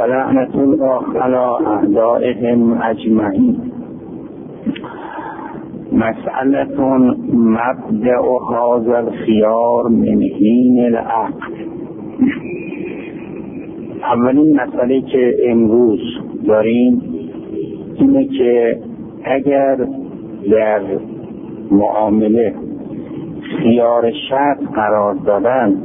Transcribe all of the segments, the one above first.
لعنت الله علی اعدائهم اجمعین. مسئله مبدأ هذا الخيار من حین العقد. اولین مسئله که امروز داریم اینه که اگر در معامله خیار شرط قرار دادن،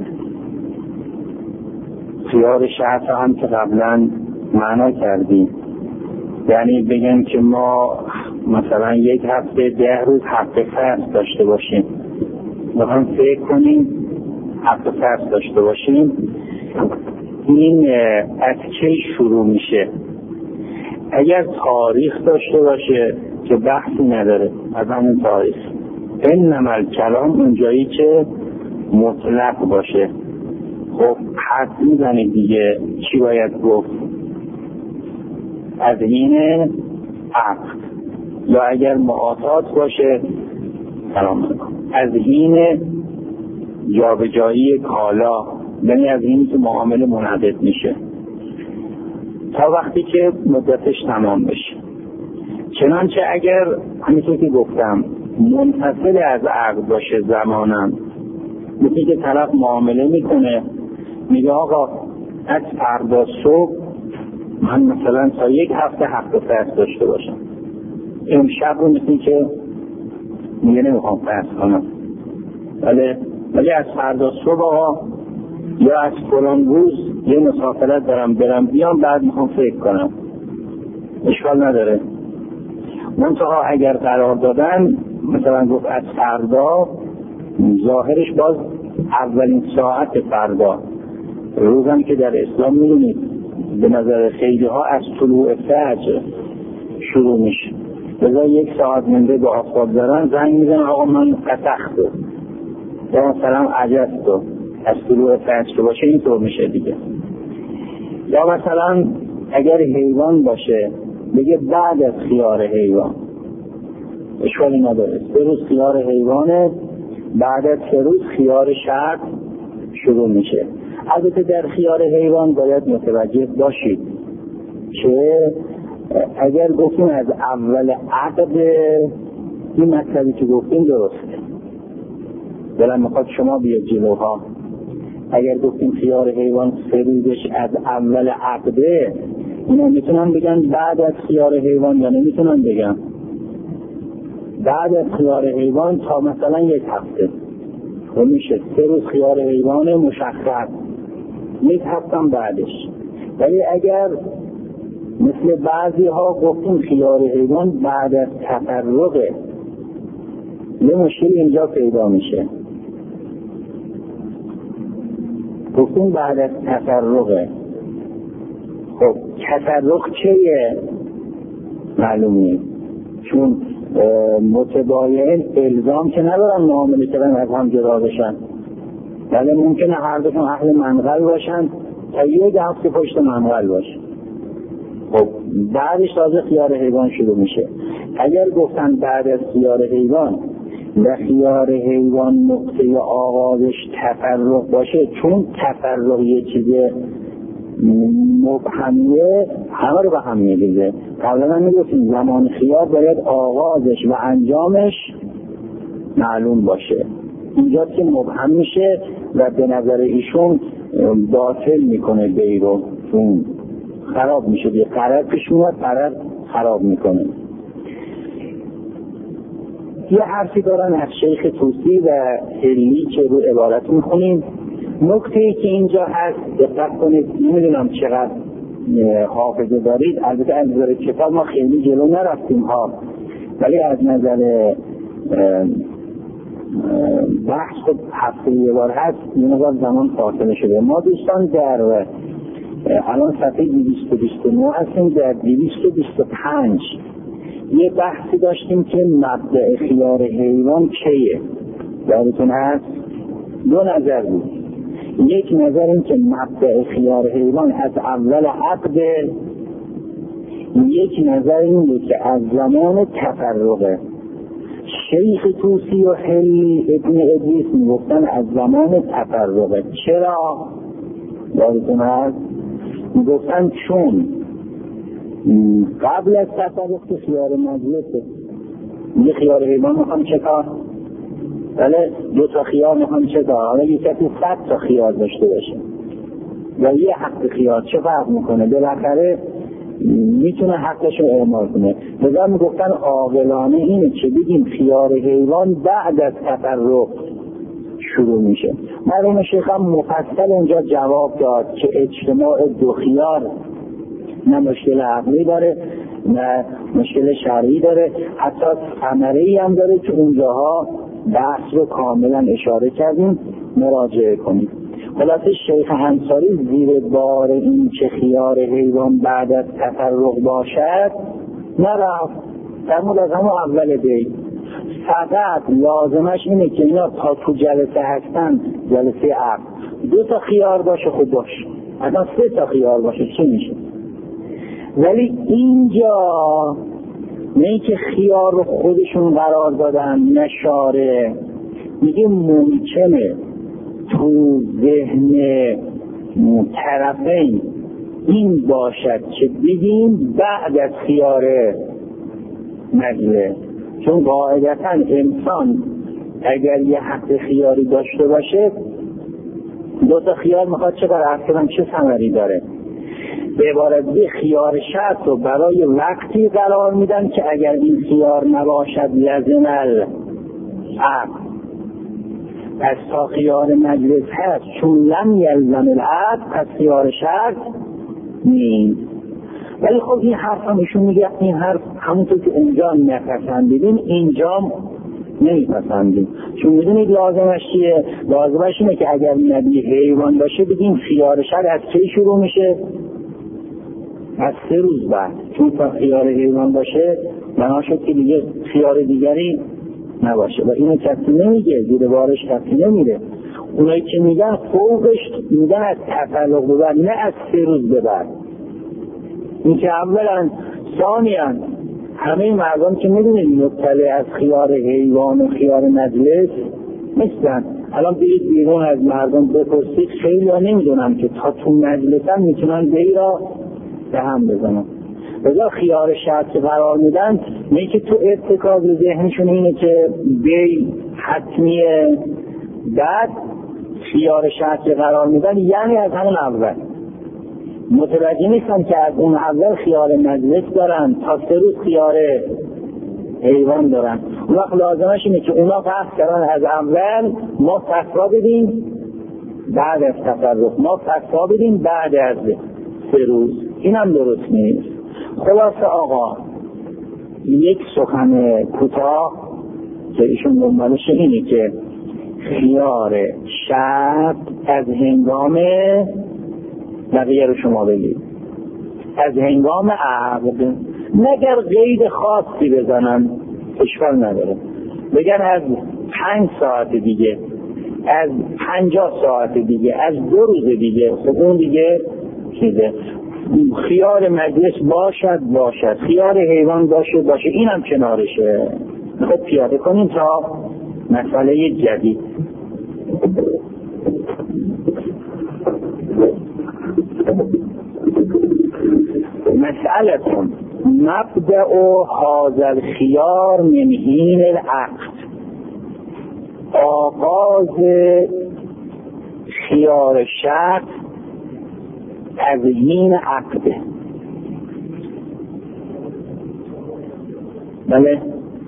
خیار شرط هم که قبلا معنا کردیم، یعنی بگن که ما مثلا یک هفته 10 روز هفته فرض داشته باشیم، میخوایم فکر کنیم هفته فرض داشته باشیم، این از کی شروع میشه؟ اگر تاریخ داشته باشه که بحثی نداره از همون تاریخ، انما الکلام اونجایی که مطلق باشه. خب حد میزنید دیگه، چی باید گفت؟ از حین عقد. یا اگر معاطات باشه از حین جابجایی کالا، یعنی از حینی که معامله منعقد میشه تا وقتی که مدتش تمام بشه. چنانچه اگر همینطور که گفتم منفصل از عقد باشه زمانم، مثل که طرف معامله میکنه میگه آقا از فردا صبح من مثلا تا یک هفته فرض داشته باشم، امشب رو مثل که میگه نمیخوام فرض کنم، ولی از فردا صبح آقا یا از فلان روز یه مسافرت دارم برم بیام، بعد میخوام فکر کنم، اشکال نداره. منتها اگر قرار دادن مثلا گفت از فردا، ظاهرش باز اولین ساعت فردا، روزم که در اسلام میدونید به نظر خیلی ها از طلوع فجر شروع میشه، بذار 1 ساعت مونده به آفتاب دارن زنگ میزن آقا من قطختو یا مثلا عجزتو، از طلوع فجر باشه اینطور میشه دیگه. یا مثلا اگر حیوان باشه بگه بعد از خیار حیوان، اشکالی نداره، 3 روز خیار حیوانه، بعد از 3 روز خیار شرط شروع میشه. البته در خیار حیوان باید متوجه باشید که اگر گفتیم از اول عقد، این مطلبی که گفتیم درسته، دلم میخواد شما بیاد جلوها. اگر گفتیم خیار حیوان 3 روزش از اول عقده، اینا میتونن بگن بعد از خیار حیوان یا نمیتونن بگن بعد از خیار حیوان تا مثلا 1 هفته. خب میشه 3 روز خیار حیوان مشخص، 1 هفته بعدش. ولی اگر مثل بعضی ها گفتیم خیار حیوان بعد از تفرقه، یه مشکل اینجا پیدا میشه. گفتیم بعد از تفرقه، خب تفرق چیه؟ معلومه، چون متباین الزام که ندارن معامله کردن از هم جدا بشن، ولی ممکنه هر دوشون اهل منقل باشن تا 1 هفته پشت منقل باشن. خب بعدش تازه خیار حیوان شروع میشه. اگر گفتن بعد از خیار حیوان و خیار حیوان نقطه آغازش تفرق باشه، چون تفرق یه چیز مبهمیه همه رو به هم میریزه. قبلا میگفتیم زمان خیار باید آغازش و انجامش معلوم باشه، اینجا که مبهم میشه و به نظر ایشون باطل میکنه بیرو، چون خراب میشه، یه قرار پیش میاد قرار خراب میکنه. یه حرفی دارن از شیخ توسی و هلی که رو عبارت میخونیم. نکته‌ای که اینجا هست دقت کنید، نمیدونم چقدر حافظه دارید، البته از نظر کتاب ما خیلی جلو نرفتیم ها، ولی از نظر بحث خود هفته یه بار هست، یه نظر زمان فاصله شده. ما دوستان در الان صفحه 229 هستیم، در 225 یه بحثی داشتیم که مبدأ خیار حیوان چیه؟ یادتون هست؟ 2 نظر بود. یک نظر این که مبدأ خیار حیوان از اول عقد، یک نظر این که از زمان تفرقه. شیخ توسی و حلی ابن ادریس میگفتن از زمان تفرقه. چرا؟ یادتون هست؟ گفتن چون قبل از تفرق خیار مجلسه، یه خیار حیوان میخوام چه کار؟ بله 2 تا خیار میخوام چه کار؟ حالا یه کسی 100 تا خیار داشته باشه یا یه حق خیار، چه فرق میکنه؟ بالاخره میتونه حقش رو اعمال کنه. لذا میگفتن عاقلانه اینه که بگیم خیار حیوان بعد از تفرق شروع میشه. مرحوم شیخ هم مفصل اونجا جواب داد که اجتماع 2 خیار نه مشکل عقلی داره نه مشکل شرعی داره، حتی ثمره‌ای هم داره که اونجاها بحث رو کاملا اشاره کردیم، مراجعه کنیم. خلاصه شیخ انصاری زیر بار این که خیار حیوان بعد از تفرق باشد نرفت، فرمود از همون اول دی فقط لازمش اینه که اینا تا تو جلسه هستن، جلسه عقل 2 تا خیار باشه خود باشه، اصلا 3 تا خیار باشه چی میشه؟ ولی اینجا نه که خیار رو خودشون قرار دادن نشاره، میگه ممکنه تو ذهن طرفین این باشد که بگیم بعد از خیار مجلس، چون قاعدتا انسان اگر یه حق خیاری داشته باشه 2 تا خیار میخواد چه برای اصلا چه ثمری داره. به عبارت خیار شرط رو برای وقتی قرار میدن که اگر این خیار نباشد لازم العقل، پس تا خیار مجلس هست چون لم یلزم العقل پس خیار شرط نیست. ولی خب این حرف هم ایشون میگه این حرف همونطور که اونجا نپسندیدیم اینجا نمیپسندیم، چون میدونید لازمش چیه؟ لازمش اینه که اگر نبی حیوان باشه بگیم خیار شرط از کی شروع میشه؟ از 3 روز بعد، چون تا خیار حیوان باشه بنا شد که دیگه خیار دیگری نباشه و اینو کسی نمیگه، زیر بارش کسی نمیره. اونایی که میگن فوقش میگن از تفرق به بعد، نه از 3 روز به بعد. این که اولا ثانیاً همه مردم که میدونید مطلع از خیار حیوان و خیار مجلس نیستن. الان برید بیرون از مردم بپرسید خیلی ها نمیدونم که تا تو مجلسن میتونن بی را به هم بزنن. بذار خیار شرط قرار میدن نه که تو ارتکاز ذهنشون اینه که بی حتمیه، بعد خیار شرط قرار میدن یعنی از همون اول متوجه نیستن که از اون اول خیار مجلس دارن تا 3 روز خیار حیوان دارن. اون وقت لازمش اینه که اونا قصد کردن از اول ما فتوا بدیم بعد از تفرق، ما فتوا بدیم بعد از 3 روز. این هم درست نیست. خلاصه آقا یک سخن کوتاه که ایشون دنبالش اینه که خیار شرط از هنگام بقیه رو شما بگید از هنگام عقد، نگر قید خاصی بزنن اشکال نداره، بگن از 5 ساعت دیگه، از 50 ساعت دیگه، از 2 روز دیگه، خب اون دیگه چیزه. خیار مجلس باشد، خیار حیوان باشه، این هم کنارشه. خب پیاده کنیم تا مسئله جدید. مسئلتون مبدأ هذا الخيار من حين العقد، آغاز خیار شرط از حین عقده. بله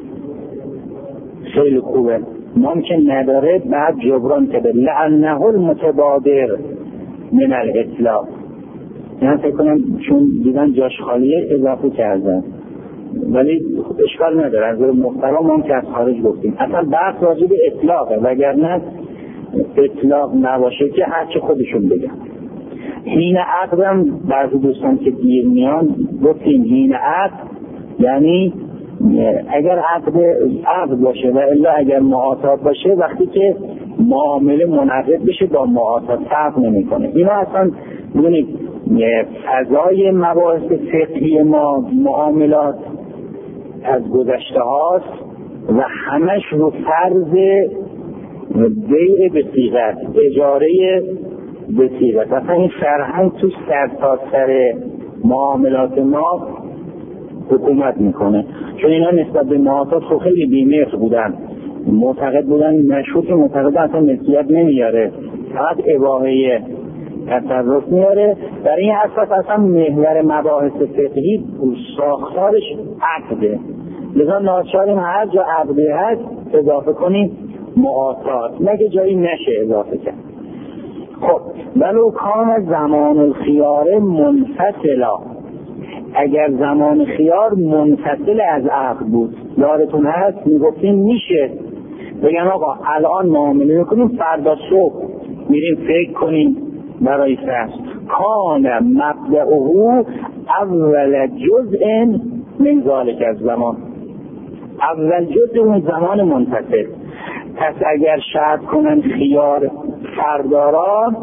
خیلی خوبه، ممکن نداره بعد جبران کرده لعنه المتبادر من الاطلاق، یعنی فکر کنم چون دیدن جاش خالیه اضافه کردن، ولی اشکال نداره، از محترم هم که از خارج گفتیم اصلا بحث راجع به اطلاقه، وگرنه اطلاق نباشه که هرچی خودشون بگن. حین عقدم بعضی دوستان که دیر میان گفتیم حین عقد یعنی اگر عقد باشه و الا اگر معاطات باشه وقتی که معامله منعقد بشه با معاطات فرق نمیکنه. اینا اصلا ببینید فضای مباحث فقهی ما معاملات از گذشته هاست و همش رو فرض بیع به صیغه اجاره به سیرت. اصلا این فرهنگ تو سرتاسر معاملات ما حکومت میکنه، چون اینا نسبت به معاطات خیلی بی‌مهر بودن، معتقد بودن مشروط معتقد اصلا ملکیت نمیاره، فقط اباحه تصرف میاره. در این اساس اصلا محور مباحث فقهی ساختارش عقده، لذا ناچاریم هر جا عقده هست اضافه کنیم معاطات، مگه جایی نشه اضافه کرد. خب ولو کان زمان الخیار منفصلا، اگر زمان خیار منفصل از عقد بود، یادتون هست میگفتیم میشه بگن آقا الان معامله میکنیم، فردا صبح میریم فکر کنیم برای فصل، کان مبدأه اول جزء من ذلک الزمان، اول جزء اون زمان منفصل. پس اگر شرط کنن خیار فردارا،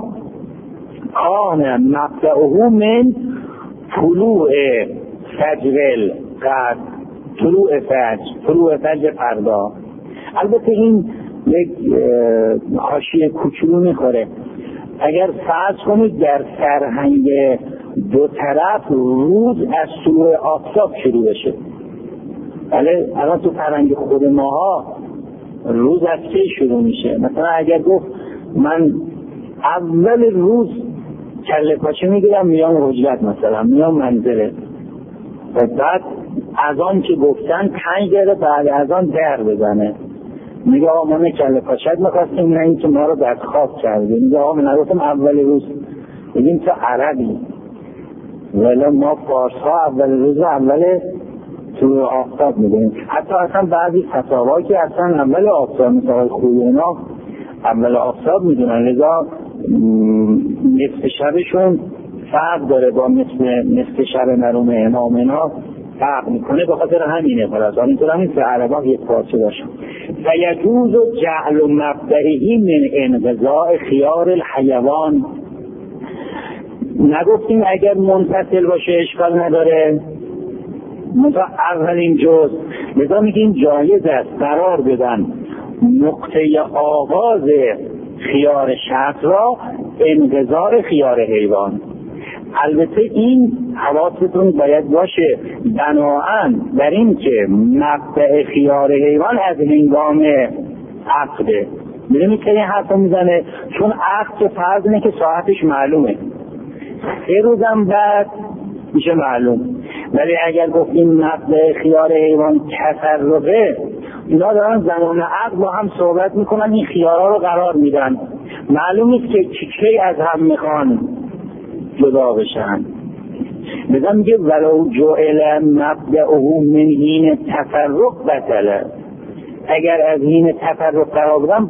کان مبدأه من طلوع فجر الغد، طلوع فجر فردا. البته این یک حاشیه کوچولو میخوره، اگر فرض کنید در فرهنگ دو طرف روز از طلوع آفتاب شروع بشه، بله الان تو فرهنگ خود ماها روز از کی شروع میشه؟ مثلا اگر گفت من اول روز کله پاچه میگیرم میام حجرت، مثلا میام منزله، و بعد از آن که گفتن 5 دقیقه بعد از آن در بزنه، میگه آقا ما کله پاچت میخواستیم، نه این که ما رو بدخواب کردیم. میگه آقا من نگفتم اول روز، بگیم تو عربی، ولی ما فارس ها اول روز اول طلوع آفتاب میدونیم. حتی اصلا بعضی فتاوا که اصلا اول آفتاب، مثلا خوی اینا اول آفتاب میدونن، لذا نصف شبشون فرق داره با نصف شب مرحوم امام اینا فرق میکنه، به خاطر همینه. خلاص اینطور همین که عربا یک پارچه داشتن. فیجوز جعل مبدئه من انقضاء خیار الحیوان، نگفتیم اگر منفصل باشه اشکال نداره، مثلا اولین جز، لذا میگیم جایز است قرار بدن نقطه آغاز خیار شرط را انقضاء خیار حیوان. البته این حواستون باید باشه بناهن بر این که مبدأ خیار حیوان از هنگام عقده. میدونی که این حرف میزنه چون عقد فرض اینه که ساعتش معلومه، 3 روزم بعد میشه معلوم. ولی اگر گفتیم مبدأ خیار حیوان تفرقه، اینا دارن زمان عقد با هم صحبت میکنن، این خیارها رو قرار میدن، معلوم نیست که چی از هم میخوان جدا بشن. بذار میگه ولو جعل مبدأه من حین تفرق بطله، اگر از حین تفرق قرار بدن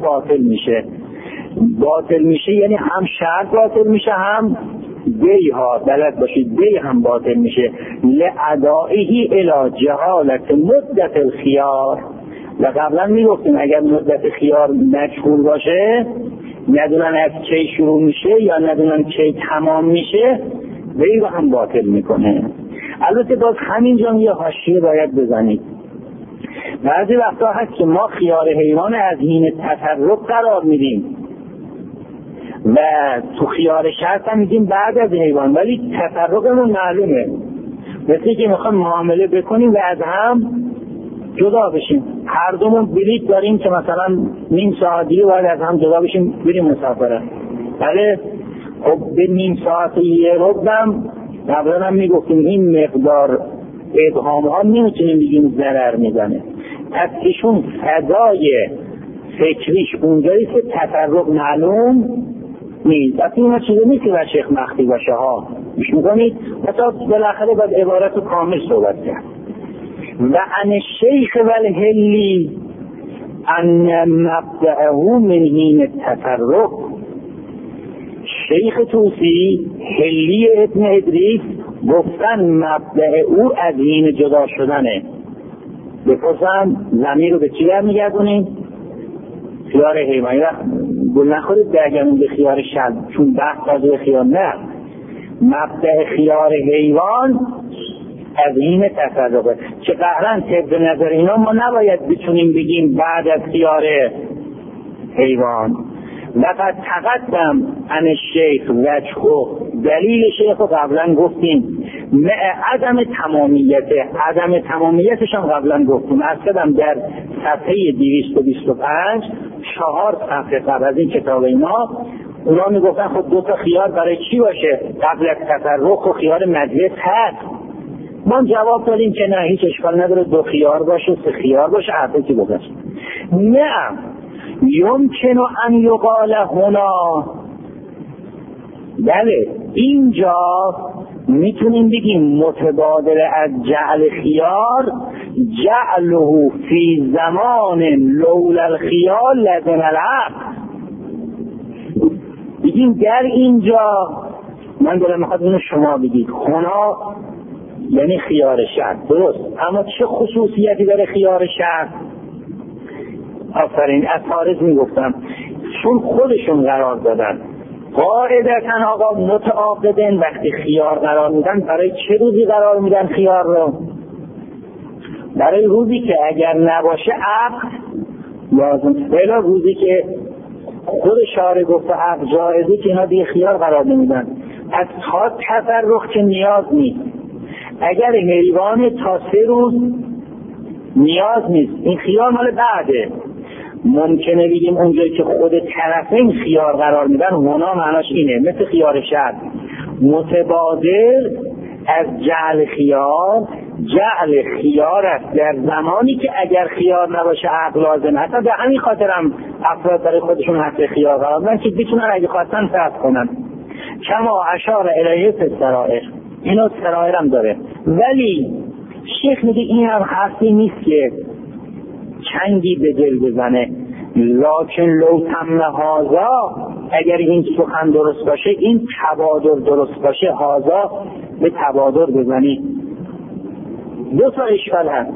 باطل میشه، یعنی هم شرط باطل میشه، هم بیها بلد باشید بی هم باطل میشه. لعدائهی الی جهالت مدت الخیار، و قبلا میگفتیم اگر مدت خیار مجهول باشه، ندونن از کی شروع میشه یا ندونن کی تمام میشه، بی هم باطل میکنه. البته باز همینجا یه حاشیه باید بزنید، بعضی وقتا هست که ما خیار حیوان از حین تفرق قرار میدیم و تو خیار شرط هم میدیم بعد از حیوان، ولی تفرقمون معلومه، مثل که میخوام معامله بکنیم و از هم جدا بشیم، هر دومون بلیط داریم که مثلا نیم ساعت دیگه باید از هم جدا بشیم بریم مسافرت، بله خب به نیم ساعت یه ربم قبلا هم میگفتیم این مقدار ابهام ها نمیتونیم بگیم ضرر میزنه، پس ایشون فضای فکریش اونجایی که تفرق معلوم نیست. اصلا این چیزی نیست که بر شیخ مخفی باشه ها، میش میکنید مثلا بالاخره باید عبارت رو کامل صحبت کرد. و ان الشیخ والهلی ان مبدأه من حین تفرق، شیخ توسی، هلی ابن ادریس گفتن مبدأ او از حین جدا شدنه. بپرسن ضمیر رو به چی برمیگردونیم؟ خیار حیوانی. گل نخورید درگرون به خیار شد، چون بحث تازه خیار نه، مبدأ خیار حیوان از حین تفرقه. چه قهرن طبق نظر اینا ما نباید بتونیم بگیم بعد از خیار حیوان، لقد تقدم عن الشیخ وجهه، دلیل شیخ رو قبلا گفتیم، عدم تمامیتش هم قبلا گفتیم. اصلا در صفحه 225 4 صفحه قبل از این کتاب اینا اونا میگفتن خب 2 تا خیار برای چی باشه؟ قبل از تفرق و خیار مجلس هست. ما جواب دادیم که نه، هیچ اشکال نداره 2 خیار باشه 3 خیار باشه، حرفی که گذاشت. نه یمکن ان یقال هنا، بله اینجا میتونیم بگیم متبادر از جعل خیار، جعله فی زمان لولا الخیار لزم العقد. بگیم در اینجا، من دارم میخواد اینو شما بگید، هنا یعنی خیار شرط، درست، اما چه خصوصیتی داره خیار شرط؟ آفرین، از حارث میگفتم چون خودشون قرار دادن قاعدتاً آقا متعاقدن وقتی خیار قرار میدن برای چه روزی قرار میدن خیار رو؟ برای روزی که اگر نباشه عقد لازم، بلا روزی که خود شارع گفته عقد جایزه که اینا دیگه خیار قرار نمیدن. از تا تفرق که نیاز نیست، اگر حیوان تا 3 روز نیاز نیست، این خیار مال بعده. ممکنه بگیم اونجایی که خود طرفین خیار قرار میدن هنا معناش اینه، مثل خیار شرط متبادر از جعل خیار، جعل خیار است در زمانی که اگر خیار نباشه عقل لازم. حتی به همین خاطرم افراد برای خودشون حق خیار قرار میدن که بتونن اگه خواستن فرض کنن، کما اشار الیه فی السرائر، اینو سرائر هم داره. ولی شیخ میگه این هم حرفی نیست که چنگی به دل بزنه، لکن لو تم هذا، اگر این سخن درست باشه، این تبادر درست باشه، هذا به تبادر بزنی. 2 تا اشکال هست.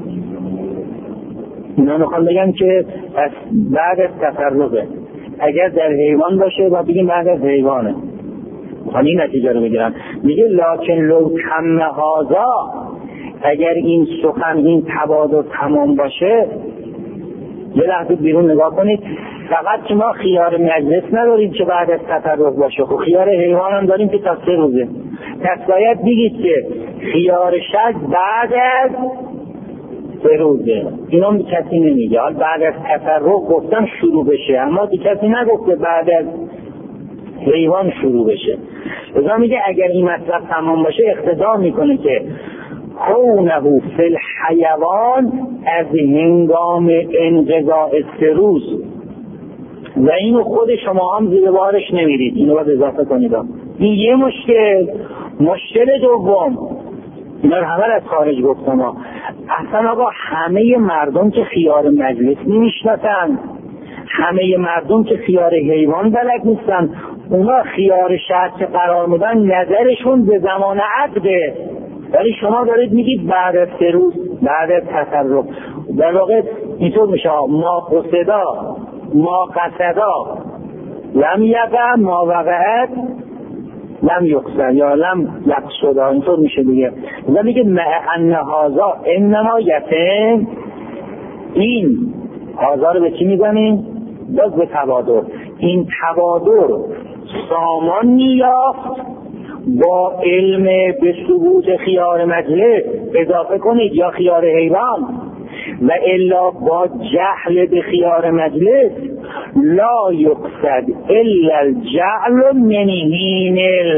اینا میخوان بگن که بعد از تفرقه، اگر در حیوان باشه و بگیم بعد از حیوانه، این نتیجه رو بگیرن. میگه لکن لو تم هذا، اگر این سخن این تبادر تمام باشه، یه لحظه بیرون نگاه کنید، فقط که ما خیار مجلس نداریم که بعد از تفرق باشه، خب خیار حیوان هم داریم که تا 3 روزه. پس باید بگید که خیار شک بعد از 3 روزه. اینا به کسی نمیگه. حال بعد از تفرق گفتم شروع بشه، اما به کسی نگفته بعد از حیوان شروع بشه. لذا میگه اگر این مطلب تمام باشه اقتضا میکنه که کونه فی الحیوان از هنگام انقضاء 3 روز، و اینو خود شما هم زیر بارش نمیرید، اینو باید اضافه کنید. این یه مشکل دوم، اینا رو همه از خارج گفتم اصلا آقا همه مردم که خیار مجلس نمیشناسن، همه مردم که خیار حیوان بلد نیستن، اونا خیار شرط که قرار میدن نظرشون به زمان عقده، ولی شما دارید میگید بعد از 3 روز، بعد از تفرق. در واقع اینطور میشه ما قصدا ما قصدا لم یقع ما وقعت لم یقصد یا لم یقصد، اینطور میشه دیگه. و میگه ان هذا انما یتم، این هذا رو به چی میزنیم؟ باز به تبادر. این تبادر سامانی یافت با علم به ثبوت خیار مجلس، اضافه کنید یا خیار حیوان، و الا با جهل به خیار مجلس لا یقصد الا الجعل من حین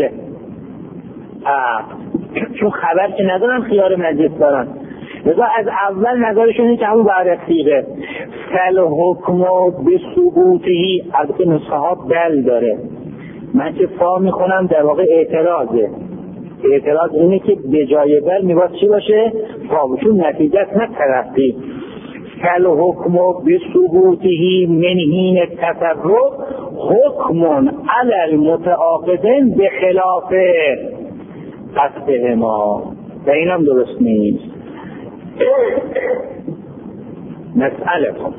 چون خبر که ندارن خیار مجلس دارن، لذا از اول نظرشون اینه که همون بعد از صیغه فل حکم به ثبوتهی. البته نسخه ها بل داره، من که فا میخونم در واقع اعتراضه. اعتراض اینه که به جای بل میباید چی باشه؟ فا، چون نتیجه نه ترقی. فل حکم به ثبوتهی من حین تفرق حکم علی المتعاقدین به خلاف قصدهما، و اینم درست نیست. مسئله کن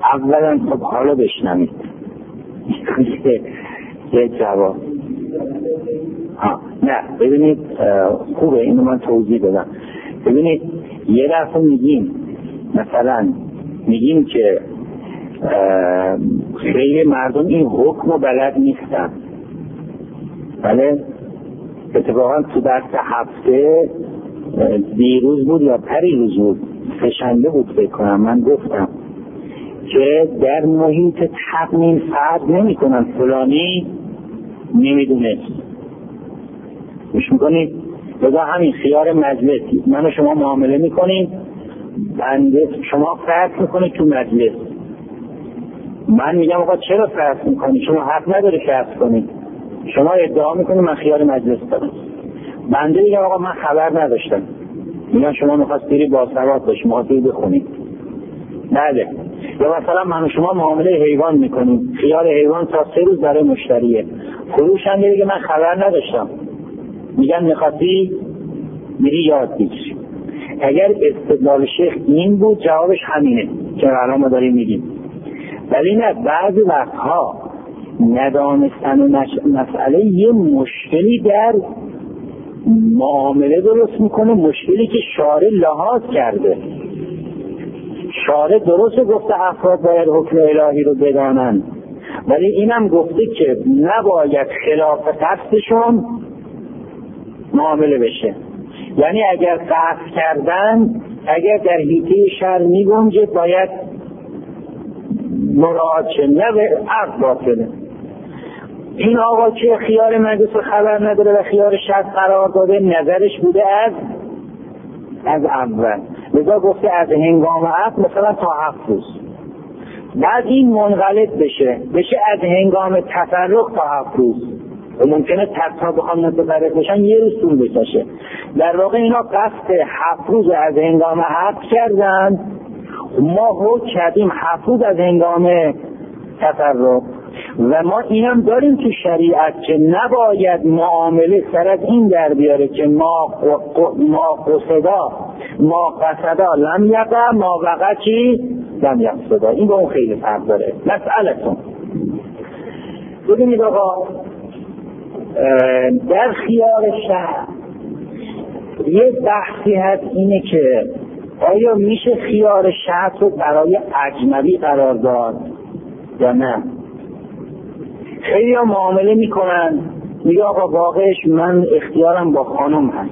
اولا خب حالا بشنوید یه جواب. نه ببینید خوبه اینو من توضیح بدم. ببینید یه دفعه مثلا میگیم که خیلی مردم این حکم رو بلد نیستن. بله اتفاقا تو درس هفته دیروز بود یا پریروز بود، سه‌شنبه بود فکر کنم، من گفتم که در محیط تقنین فرض نمی کنن فلانی نمیدونه. گوش میکنید؟ بذار همین خیار مجلسی من و شما معامله میکنیم، بنده شما فرض میکنید تو مجلس، من میگم آقا چرا فرض میکنی؟ شما حق نداری فرض کنید. شما ادعا میکنید من خیار مجلس دارم، بنده میگم آقا من خبر نداشتم. میگم شما میخواست بری باسواد باشی، میخواستی بخونید. بله. یا مثلا من و شما معامله حیوان میکنیم، خیار حیوان تا 3 روز برای مشتریه، فروشنده میگه من خبر نداشتم، میگن میخواستی میری یاد بگیری. اگر استدلال شیخ این بود جوابش همینه که الان ما داریم میگیم. ولی نه، بعضی وقتها ندانستن و مسئله یه مشکلی در معامله درست میکنه، مشکلی که شارع لحاظ کرده. شارع درست گفته افراد باید حکم الهی رو بدانن، ولی اینم گفته که نباید خلاف قصدشون معامله بشه. یعنی اگر قصد کردن، اگر در حیطه شرع میگنجه باید مراعات شه، نه به عقد باطله. این آقا که خیار مجلس خبر نداره و خیار شرط قرار داده، نظرش بوده از اول، لذا گفته از هنگام عقد مثلا تا 7 روز. بعد این منقلب بشه از هنگام تفرق تا 7 روز، و ممکنه تا بخوام متفرق بشن 1 روز طول بکشه. در واقع اینا قصد 7 روز از هنگام عقد کردن، ما حکم کردیم 7 روز از هنگام تفرق. و ما اینم داریم تو شریعت که نباید معامله سر از این در بیاره که ما قصدا لم یقع، ما وقع چی لم یقصدا. این با اون خیلی فرق داره. مسئلتون ببینید آقا، در خیار شرع یه بحثی هست، اینه که آیا میشه خیار شرط رو برای اجنبی قرار داد یا نه؟ خیلی ها معامله میکنن، میگه آقا واقعش من اختیارم با خانم هست.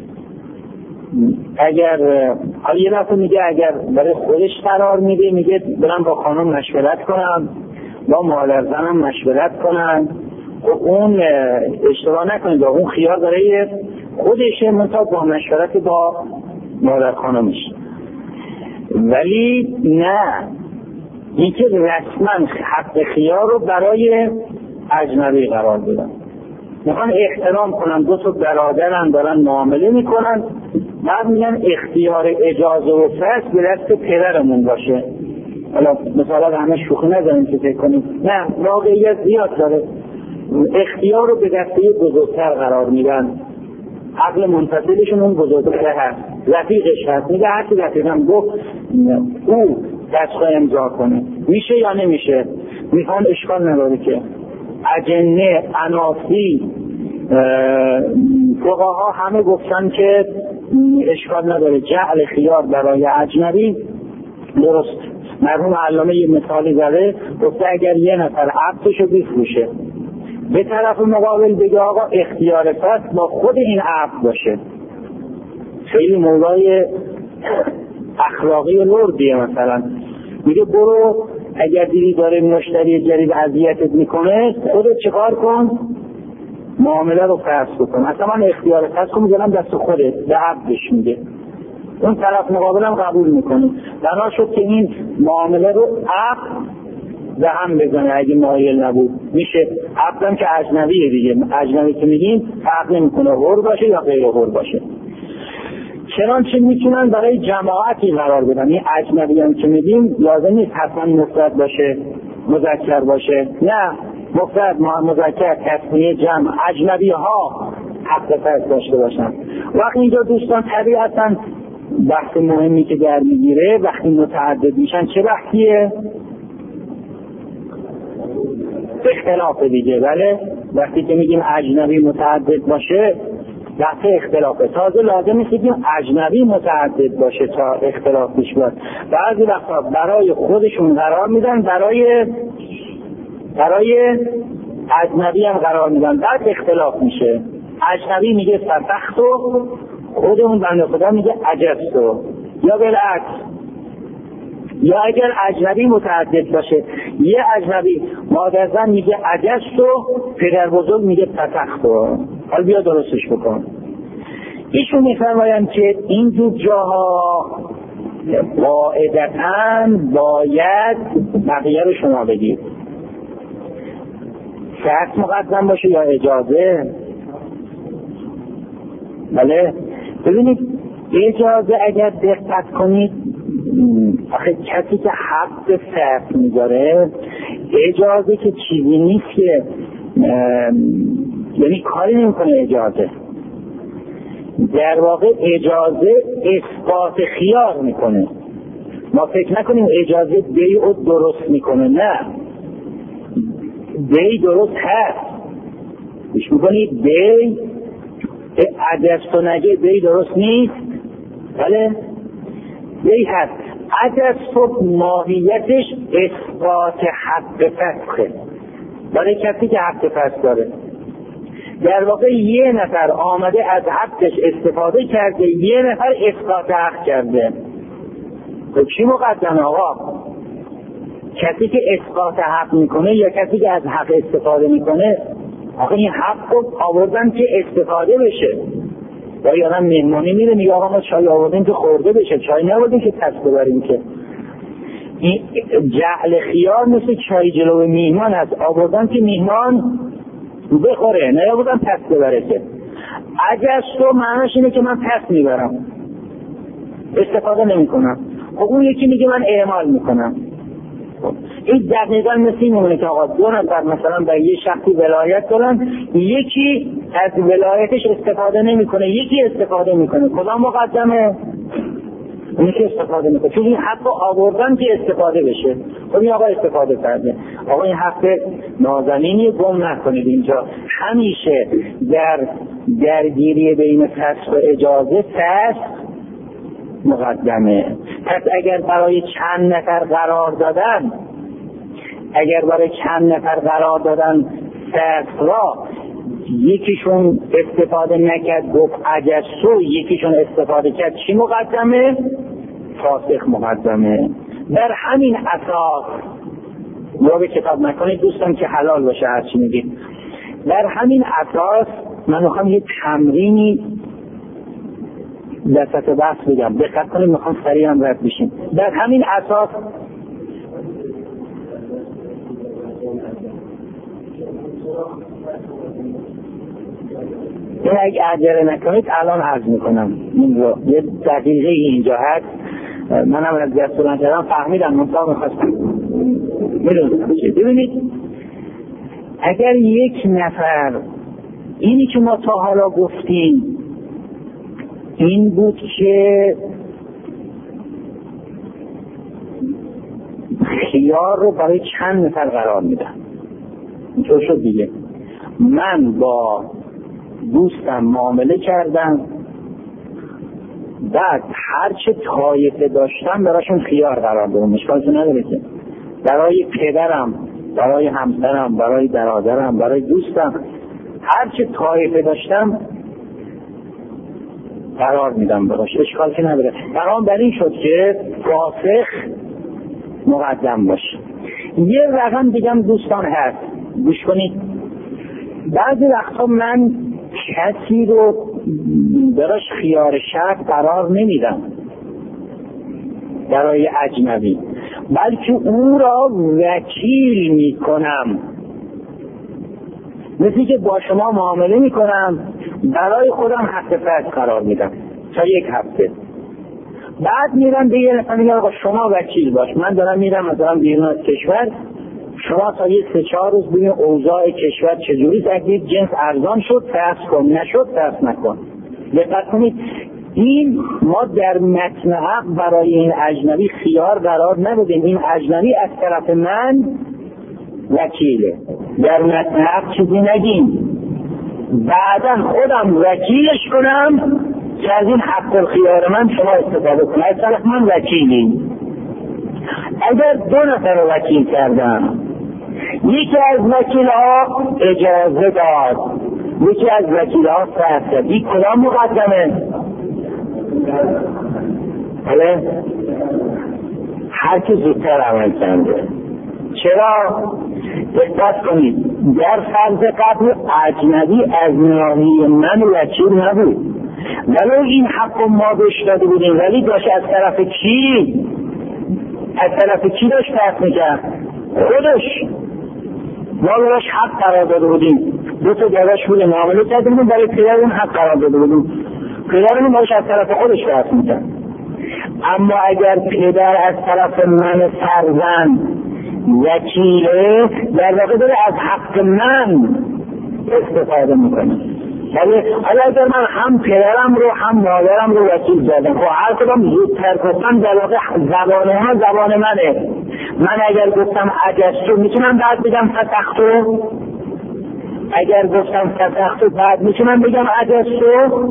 اگر حالا یه دفعه میگه اگر برای خودش قرار میده، میگه برم با خانم مشورت کنم، با مادر زنم مشورت کنم. اون اشتباه نکنید، اون خیار برای خودشه، منطقه با مشورت با مادر خانمش. ولی نه، این که رسما حق خیار رو برای اجنبی قرار بدن. میخوان احترام کنن، 2 تا برادرن دارن معامله میکنن، بعد میگن اختیار اجازه و فسخ به دست پدرمون باشه. حالا مثلا همه شوخی نزنیم که فکر کنیم، نه، واقعیت زیاد داره. اختیار رو به دسته بزرگتر قرار میدن، عقل منفصلشون اون بزرگتر هست، رفیقش هست، میگه هرچی رفیقم گفت او دستخواه امضا کنه. میشه یا نمیشه؟ میخوان اشکال نداره که اجنه، عناصی، فقها همه گفتن که اشکال نداره. جعل خیار برای اجنبی درست. مرحوم علامه یه مثالی زده، گفته اگر یه نفر عقدشو بفروشه، به طرف مقابل بگه آقا اختیار فسخ با خود این عقد باشه، خیلی موضوع اخلاقی لردیه. مثلا میگه برو اگر دیدی داره مشتری جدید اذیتت میکنه، خودت چیکار کن؟ معامله رو فسخ بکن. اصلا من اختیار فسخ رو میذارم دست خودت، به عقدش میگه. اون طرف مقابلم قبول میکنه. بنا شد که این معامله رو عقد به هم بزنه. اگه مایل نبود میشه عقدم که اجنبیه دیگه. اجنبی که میگیم فرق نمیکنه حر باشه یا غیر حر باشه. چنانچه میتونن برای جماعتی قرار بدن. این اجنبی هم که میگیم لازم نیست حتما مفرد باشه، مذکر باشه. نه، مفرد، مذکر، تثنیه، جمع، اجنبی ها حق فرض داشته باشن. وقتی اینجا دوستان طبیعتاً بحث مهمی که در میگیره وقتی متعدد میشن، چه بحثیه؟ اختلاف دیگه. بله وقتی که میگیم اجنبی متعدد باشه وقت اختلافه. تازه لازم نیست بگیم اجنبی متعدد باشه تا اختلاف پیش بیاد. بعضی وقتا برای خودشون قرار میدن، برای اجنبی هم قرار میدن، بعد اختلاف میشه. اجنبی میگه فتختو، خودمون بنده خدا میگه عجزتو، یا بالعکس. یا اگر اجنبی متعدد باشه یه اجنبی مادر زن میگه عجزتو، پدر بزرگ میگه فتختو. حالا بیا درستش بکن. ایشون میفرمایند که اینجور جاها قاعدتاً باید بقیه رو شما بگید. شرط مقدم باشه یا اجازه؟ بله ببینید اجازه اگر دقت کنید، آخه کسی که حق به شرط میذاره اجازه که چیزی نیست که یعنی کاری نمیکنه. اجازه در واقع اجازه اثبات خیار میکنه. ما فکر نکنیم اجازه بیع درست میکنه، نه، بیع درست هست. گوش میکنید بیع عجز و نگه بیع درست نیست. بله بیع هست. عجز و ماهیتش اثبات حق فسخه برای کسی که حق فسخ داره. در واقع یه نفر آمده از حقش استفاده کرده، یه نفر اثبات حق کرده. خب چی مقدمه آقا؟ کسی که اثبات حق میکنه یا کسی که از حق استفاده میکنه؟ آقا این حق رو آوردن که استفاده بشه. یا یادم مهمانی میره میگه آقا ما چای آوردیم که خورده بشه، چای نآوردیم که پس ببریم. که این جعل خیار مثل چای جلو میهمان هست، آوردن که میهمان بخوره، نه آوردن پس ببره. که عجز تو معناش اینه که من پس میبرم، استفاده نمی کنم. خب اون یکی میگه من اعمال میکنم. این دقیقا مثل این مونه که آقا دو نفر مثلا به یه شخصی ولایت دارن، یکی از ولایتش استفاده نمیکنه، یکی استفاده میکنه. کدام مقدمه؟ اونی که استفاده میکنه، چون این حق آوردن که استفاده بشه. خب این آقا استفاده کرده. آقا این حق نازنینی گم نکنید. اینجا همیشه در درگیری بین فسخ و اجازه فسخ مقدمه. پس اگر برای چند نفر قرار دادن فسخ را، یکیشون استفاده نکرد گفت عجزتو، یکیشون استفاده کرد، چی مقدمه؟ فاسخ مقدمه. در همین اساس رو به کتاب نکنید دوستان که حلال باشه هرچی میگید. در همین اساس من میخوام یه تمرینی وسط بحث بگم، دقت کنید، میخوام سریع هم رد بشیم. در همین اساس این اگه عجله نکنید الان عرض میکنم. این رو یه دقیقه اینجا هست، منم از دستوران کردم فهمیدم، منطقه میخواستم میدونم. ببینید اگر یک نفر، اینی که ما تا حالا گفتیم این بود که خیار رو برای چند نفر قرار میدن، اینطور شد دیگه. من با دوستم معامله کردم، بعد هرچه طایفه داشتم براشون خیار قرار دادم. اشکالش نداره که برای پدرم، برای همسرم، برای برادرم، برای دوستم، هرچه طایفه داشتم قرار میدم براش، اشکال که نداره. برام بر این شد که فاسخ مقدم باشه. یه رقم دیگم دوستان هست، گوش کنید. بعضی وقتا من کسی رو براش خیار شرط قرار نمیدم برای اجنبی، بلکه او را وکیل میکنم. مثل که با شما معامله میکنم، برای خودم حق فرض قرار میدم تا یک هفته. بعد میرم به یه نفر میگم آقا شما وکیل باش، من دارم میرم مثلا بیرون از کشور، شما تا یه 3-4 روز ببین اوضاع کشور چجوری، اگه جنس ارزان شد فرض کن، نشد فرض نکن. دقت کنید، این ما در متن حق برای این اجنبی خیار قرار ندادیم. این اجنبی از طرف من وکیله، در مطلب چیزی نگیم، بعدا خودم وکیلش کنم که از این حق الخیار من شما استفاده کنم. از طرف من وکیلی. اگر 2 نفر رو وکیل کردم، یکی از وکیل ها اجازه داد، یکی از وکیل ها سرسدی، کدام مقدمه؟ بله؟ هر که زودتر عمل کرده. چرا؟ دقت کنید، در فرض قبل اجنبی از ناحیه من وکیل نبود، ولو این حق ما بهش داده بودیم، ولی داشت از طرف کی؟ از طرف کی داشت بحث میکرد؟ خودش. ما براش حق قرار داده بودیم، 2 تا جواش بوده معامله کرده بودیم، برای پدر اون حق قرار داده بودیم، پدرمون داشت از طرف خودش بحث میکرد. اما اگر پدر از طرف من فرزند وکیله، در واقع داره از حق من استفاده میکنه. ولی اگر من هم پدرم رو هم مادرم رو وکیل زدم، خب هر کدام زودتر گفتم، در واقع زبان ها زبان منه. من اگر گفتم اجستو میتونم بعد بگم فتختو، اگر گفتم فتختو بعد میتونم بگم اجستو.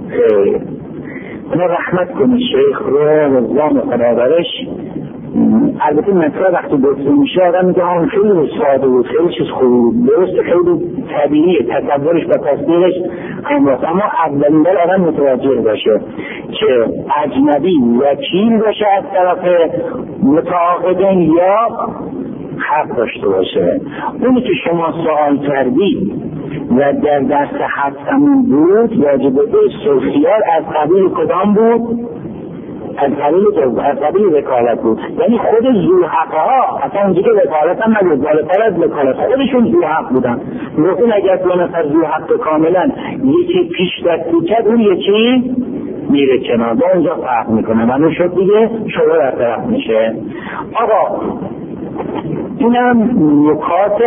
خدا رحمت کنه شیخ رو رضوان خدا برش. البته مطلب وقتی گفته میشه آدم میگه هم خیلی ساده بود، خیلی چیز خوبی، درست، خیلی طبیعیه، تصورش و تصدیقش همراست، اما اولین بار آدم متوجه باشه که اجنبی وکیل باشه از طرف متعاقدین یا حق داشته باشه. اونی که شما سوال کردید و در دست حدسمون بود، واجب استخیار از قبیل کدام بود؟ از قبیل وکالت بود. یعنی خود ذوالحق ها، اصلا اونجا که وکالت هم نبود، بالاتر از وکالت خودشون ذوالحق بودن. گفتن اگر 2 نفر ذوالحق کاملا یکی پیش دستی کرد، اون یکی میره کنار، با اونجا فرق میکنه، منو شد دیگه شما در طرف میشه. آقا اینم نکات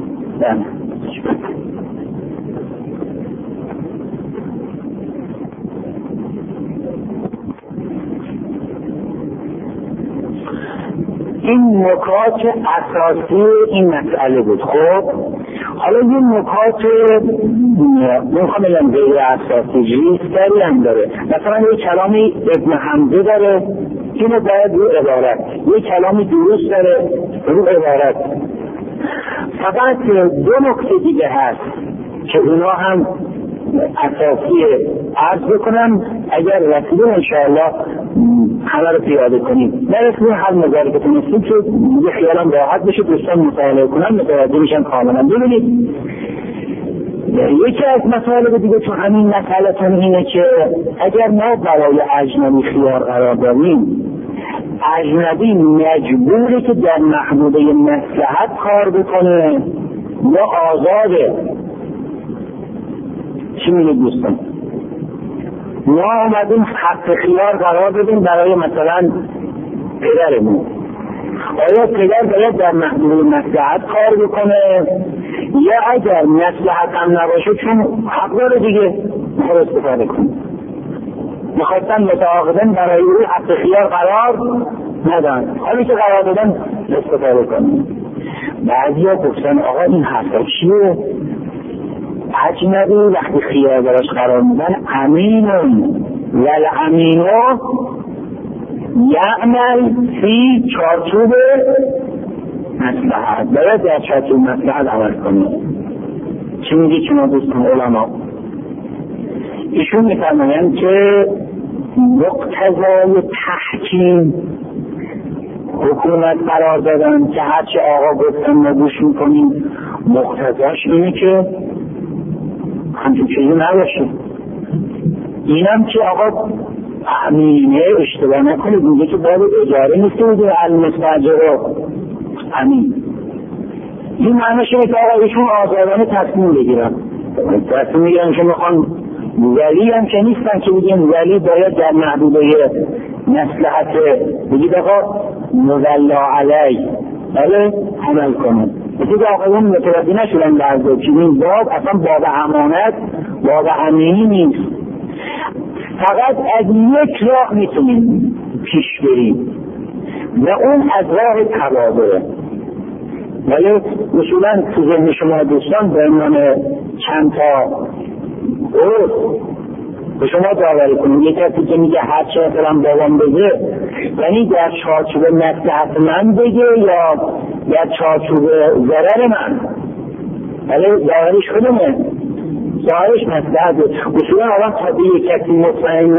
این نکات اساسی این مسئله بود. خب حالا یه نکات نمیخوام بگم غیر اساسی ریزتری هم داره. مثلا یه کلامی ابن حمزه داره، اینو باید رو عبارت، یه کلامی درست داره رو عبارت. فقط 2 نکته دیگه هست که اونا هم اساسی عرض بکنم، اگر رسیدیم انشاءالله همه رو پیاده کنیم. نرسیدیم هر نظری که تونستیم که یه خیالم راحت بشه، دوستان مطالعه کنن متوجه میشن کاملا. ببینید یکی از مسائل دیگه تو همین مسئله‌تون اینه که اگر ما برای اجنبی خیار قرار داریم، اجنبی مجبوره که در محدوده مصلحت کار بکنه یا آزاده. چی میگه دوستان؟ ما اومدیم حق خیار قرار بدیم برای مثلا پدرمون. آیا پدر باید در محدود مصلحت کار بکنه یا اگر مصلحت هم نباشه چون حق داره دیگه میخواد استفاده کنه؟ میخواستن متعاقدن برای او حق خیار قرار ندن، حالی که قرار دادن استفاده کنه. بعضی ها گفتن آقا این حق چیه؟ اجنبی وقتی خیار براش قرار میدن امینون والامینو یعمل فی چارچوب مصلحت، باید در چارچوب مصلحت عمل کنه. چی میگه شما دوستان علما؟ ایشون میفرمایند که مقتضای تحکیم حکومت قرار دادن که هرچی آقا گفتن ما گوش میکنیم، مقتضاش اینه که همچون چیزی نباشه. اینم که آقا امینه اشتباه نکنید، میگه که باید اجاره نیست که بودی المستاجر رو امین. این معنیش اینه که آقا ایشون آزادانه تصمیم بگیرن، تصمیم میگیرن که میخوان ولی هم که نیستن که بگیم ولی باید در محدوده مصلحت بگید آقا مولا علی بله عمل کنن. بگید آقایون متوجه نشدن بعضا که این باب اصلا باب امانت باب امینی نیست. فقط از یک راه میتونیم پیش بریم و اون از راه تبادله. ولی اصولا تو ذهن شما دوستان به عنوان چند تا به شما داوری کنید. یک کسی که میگه هر چه دارم بابام بگه، یعنی در چارچوب مصلحت من بگه یا در چارچوب ضرر من؟ ولی ظاهرش خودمه، ظاهرش مصلحت. اصولا آدم تا به یک کسی مطمئن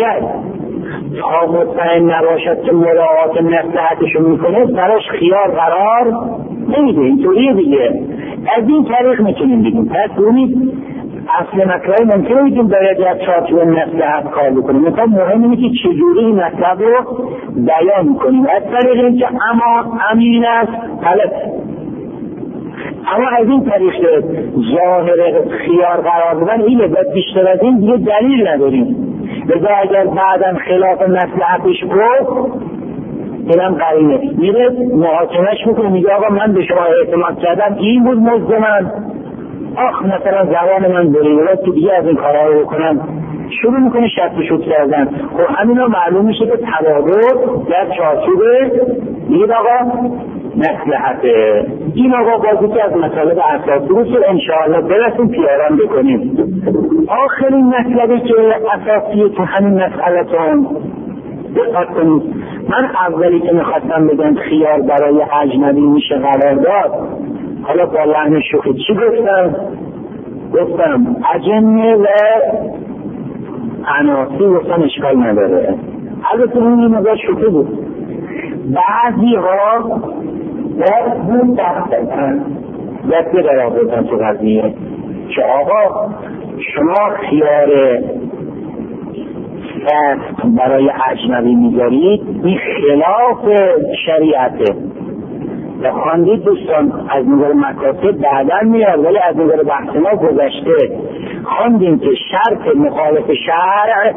نباشد که مراعات مصلحتشو میکنه، براش خیار قرار نمیده. اینطوریه دیگه. از این طریق میتونیم بگیم. پس ببینید اصل مطلب ممکنه بگیم باید در چارچوب مصلحت کار بکنیم. مثلا مهم اینه که چجوری این مطلب رو بیان میکنیم. از طریق اینکه امین است غلط، اما از این طریق ظاهر خیار قرار بدن اینه و بیشتر از این دیگه دلیل نداریم. لذا اگر بعدم خلاف مصلحتش گفت، اینم قرینه میره محاکمش میکنه، میگه آقا من به شما اعتماد کردم، این بود مزد من، مثلا زبان من بریده که دیگه از این کارها رو بکنم، شروع میکنه شرط شد کردن. خب همینا معلوم میشه که تبادل در چارچوب این آقا مصلحته. این آقا بازی که از مطالب اساسی رو که انشاءالله برسیم پیاران بکنیم. آخرین مطلبی که اساسیه تو همین مسئلتون دقت کنید. من اولی که میخواستم بگم خیار برای اجنبی میشه قرار داد، حالا با لحن شوخی چی گفتم اجنه و عناصی گفتم اشکال نداره. البته این مقدار شوخی بود. بعضی ها باید دستن یکی قرار بودن تو قضیه که آقا شما خیار فقط برای اجنبی میذارید، این خلاف شریعته. و خواندید دوستان از نظر مکاسب بعداً میاد، ولی از نظر بحث ما گذشته خواندیم که شرط مخالف شرع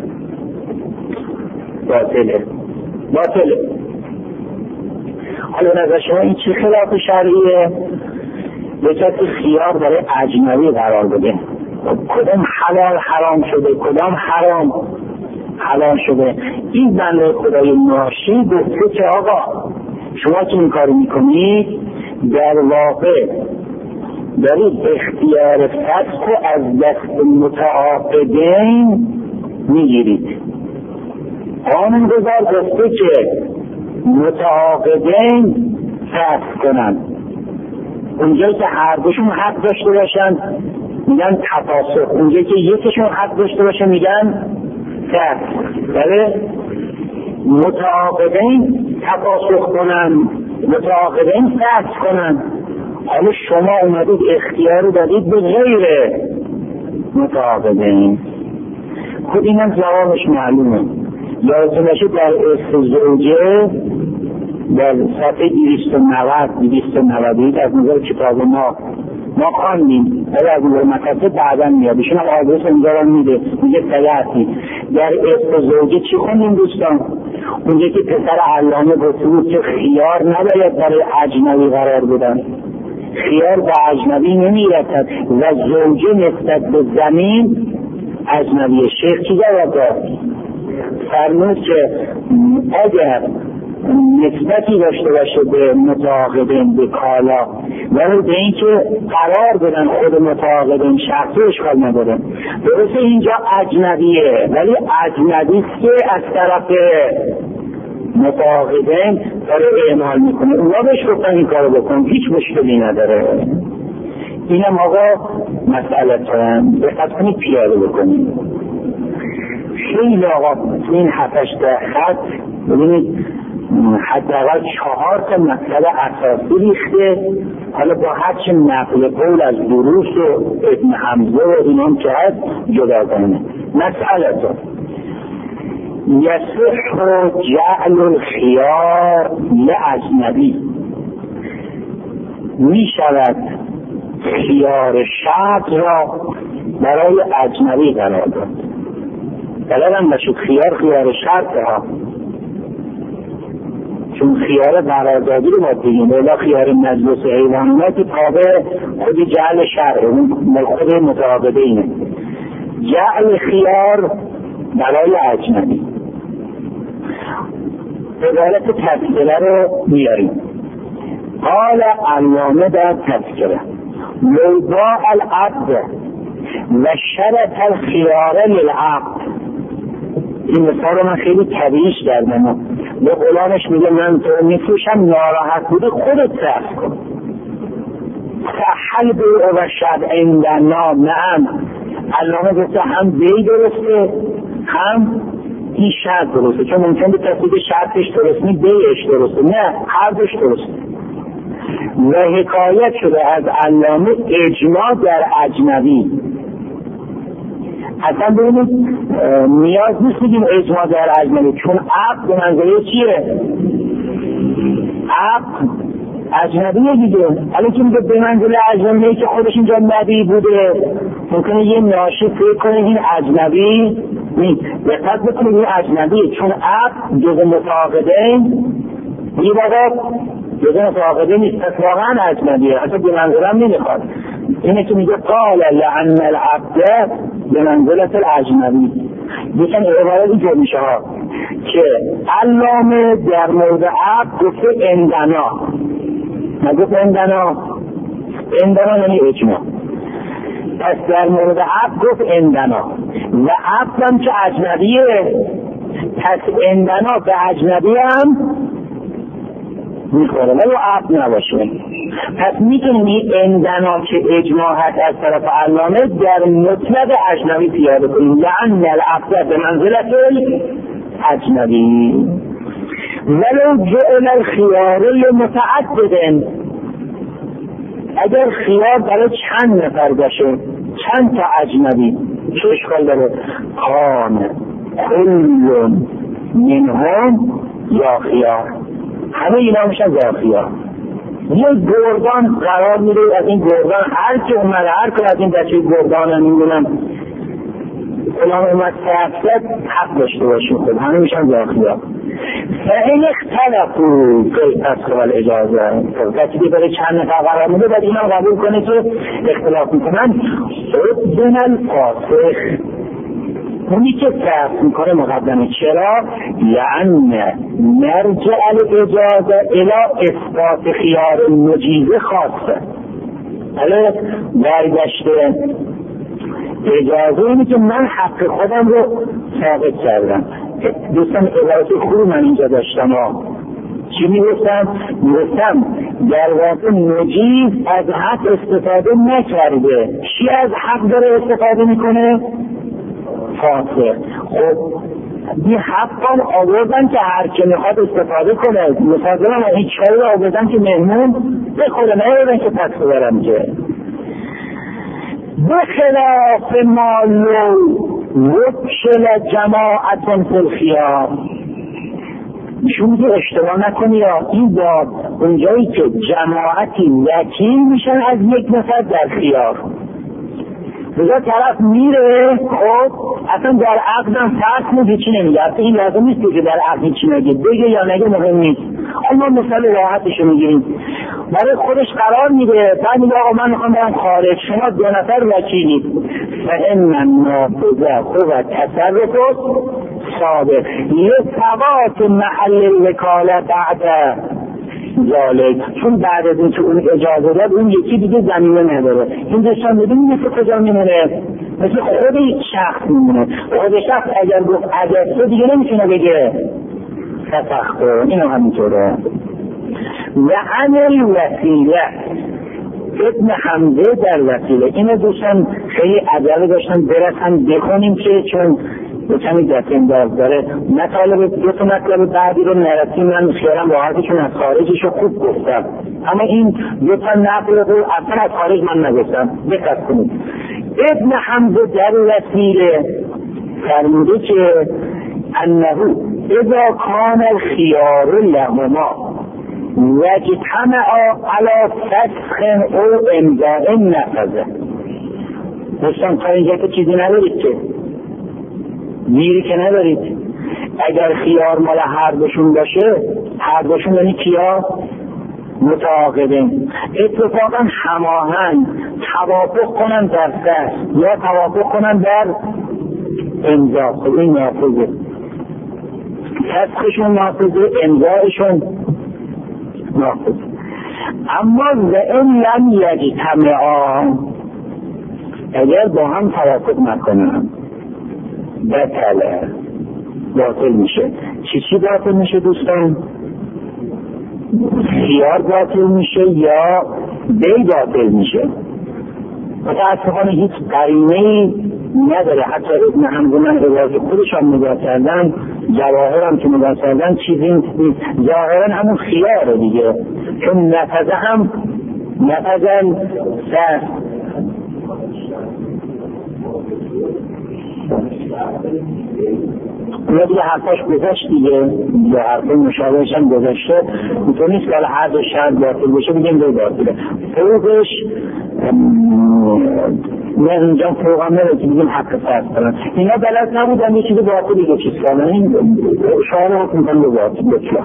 باطله. حالا نظر شما این چه خلاف شرعیه؟ به کسی خیار برای اجنبی قرار بده، کدام حلال حرام شده، کدام حرام حلال شده. این بنده خدای ناشی گفته که آقا شما که این کاری میکنید در واقع دارید اختیار فسخ از دست متعاقدین میگیرید. قانونگذار گفته که متعاقدین فسخ کنند. اونجایی که هر دوشون حق داشته باشن میگن تفاسخ، اونجایی که یکیشون حق داشته باشه میگن فسخ. بله متعاقدین تفاسخ کنن، متعاقدین فسخ کنن. حالا شما اومدید اختیار رو دادید به غیر متعاقدین. خود اینم جوابش معلومه. یادتون باشه در اسم زوجه در صفحه 290 از نظر کتاب ما خواندیم، ولی از نظر مکاسب بعدا میاد. ایشون هم آدرس اینجا رو میده، میگه سیاسی در اسم زوجه چی خوندیم دوستان؟ اونجا که پسر علامه گفته بود که خیار نباید برای اجنبی قرار بدن، خیار به اجنبی نمیرسد و زوجه نسبت به زمین اجنبی. شیخ چی جواب داد؟ فرمود که اگر نسبتی داشته باشه به متعاقدین به کالا، ولی به این که قرار بدن خود متعاقدین شخصی اشکال نداره. درسته اینجا اجنبیه، ولی اجنبیست که از طرف متعاقدین داره اعمال میکنه. اونا بهش گفتن این کارو بکن، هیچ مشکلی نداره. اینم آقا مسئله دقت کنید پیاده بکنید. خیلی آقا این 7-8 خط ببینید حداقل 4 تا مسئله اساسی ریخته. حالا با هرچه نقل قول از دروس و ابن حمزه و اینام که هست جدا کنه. مسئله تو یصح جعل الخیار لاجنبی، می شود خیار شرط را برای اجنبی قرار داد. بلدم بشود خیار شرط ها، چون خیار قراردادی رو باید بگیم، ولی خیار مجلس حیوانات تابع خود جعل شرع خود متعاقده اینه. جعل خیار برای اجنبی عبارت تفصیله رو میاریم. قال علامه در تذکره لوضاء العبد و شرط الخیار للعبد. این مثال من خیلی طبیعیش کردم. به غلامش میگه من تو میفروشم، ناراحت بودی خودت صرف کن. سحل بیع و شرط عندنا. نعم علامه گفته هم بی درسته هم این شرط درسته، چون ممکن به تصدیق شرطش درست نیست بیعش درسته. نه، هر دوش درسته. و حکایت شده از علامه اجماع در اجنبی. اصلا ببینید نیاز نیست بگیم اجماع در اجنبی، چون عقد به منزله چیه؟ عقد اجنبیه دیگه. حالا که میگه به منزله اجنبیه که خودش اینجا نبی بوده، ممکنه یه ناشی فکر کنه این اجنبی نیست. دقت بکنید این اجنبیه، چون عقد جز متعاقده یه بقا جز متعاقده نیست، پس واقعا اجنبیه، اصلا به منزله هم نمیخواد. اینه که میگه قال لعن العبد به منزلت الاجنبی. یکن عبارت اینجور میشه ها که علامه در مورد عبد گفته اندنا، نگفت اندنا یعنی اجماع. پس در مورد عبد گفت اندنا و عبد هم که اجنبیه، پس اندنا به اجنبی هم میخوره ولی عبد نباشه. پس میتونیم این اندنا که اجماع هست از طرف علامه در مطلق اجنبی پیاده کنیم، لعن العبد به منزلت اجنبی ولو جعل الخیار لمتعدد. اگر خیار برای چند نفر باشه، چند تا اجنبی، چه اشکال داره؟ کان کل منهم یا خیار، همه اینا میشن یا خیار. یه گردان قرار میده، از این گردان هر که اومده، هر که از این بچه گردان هم میدونم فلان اومد سرفت حق داشته باشیم، خب همه میشن یا خیار. فإن اختلفوا في فسخ الاجازه، کسی که برای چند نفر قرار میده بعد اینا قبول کنه که اختلاف میکنن، اذن الفاسخ، اونی که فسخ میکنه مقدمه. چرا؟ لأن مرجع الاجازه الى اثبات خیار مجیزه خاصه. حالا برگشته اجازه اینه که من حق خودم رو ثابت کردم. دوستان عبارت خوبی من اینجا داشتم چی میگفتم در واقع مجیز از حق استفاده نکرده. چی از حق داره استفاده میکنه؟ فاسق. خب این حقا آوردن که هر که میخواد استفاده کنه، مثلا هیچ چایی آوردن که مهمون بخوره، نه که پس ببرم که بخلاف ما لو وکل جماعت فی الخیار. شما که اشتباه نکنی یا این باب اونجایی که جماعتی وکیل میشن از یک نفر در خیار، بذار طرف میره، خب اصلا در عقدم فرق میده چی نمیگه، اصلا این لازم نیست که در عقد چی نگه، بگه یا نگه مهم نیست. اما مثال راحتشو میگیریم، برای خودش قرار میده، بعد میگه آقا من میخوام برم خارج، شما دو نفر وکیلید، فإن النافذ هو تصرف صادق لثبات محل الوکاله بعد ذالک، چون بعد از اینکه اون اجازه داد اون یکی دیگه زمینه نداره. این داشتن بدون مثل کجا میمونه؟ مثل خود شخص میمونه. خود شخص اگر گفت اجازه دیگه نمیتونه بگه فسخ کن. اینو همینطوره. و عمل وسیله، ابن حمزه در وسیله، اینو دوستان خیلی عجله داشتن برسن بخونیم که چون به کمی دست انداز داره. مطالب دو تا مطلب بعدی رو نرسیم، من خیارم راحتی چون از خارجش رو خوب گفتم، اما این دو تا نقل رو اصلا از خارج من نگفتم. دقت کنید. ابن حمزه در وسیله فرموده که انه اذا کان الخیار لهما وجتمعا علی فسخ او امضاء نفذه. دوستان تا اینجا که چیزی ندارید که میری که ندارید. اگر خیار مال هر دوشون باشه، هر دوشون یعنی کیا؟ متعاقدین، اتفاقا هماهنگ توافق کنن در فسخ یا توافق کنن در امضا. خب این نافذه، فسخشون نافذه، امضایشون نافذه. اما وَإِنْ لَمْ يَجْتَمِعَا، اگر با هم توافق نکنن بطله، باطل میشه. چی باطل میشه دوستان؟ خیار باطل میشه یا دی باطل میشه. متاسفانه هیچ قرینه‌ای نداره. حتی ابن حمزه من روایت خودشان نگاه کردن، جواهر هم که نگاه کردن چیزی نیست. ظاهرا همون خیاره دیگه، چون نفذه هم نفذن سر اونا دیگه حرفاش گذاشت دیگه، یا حرفای مشابهش هم گذاشته، اینطور نیست که هر دو شرط باطل بشه بگیم دو باطله. فوقش نه اینجا فوق هم نده که بگیم حق فرض کنن. اینا بلد نبودن یه چیز باطلی که چیز کنن، این شعار حکم کن دو باطل بطلا.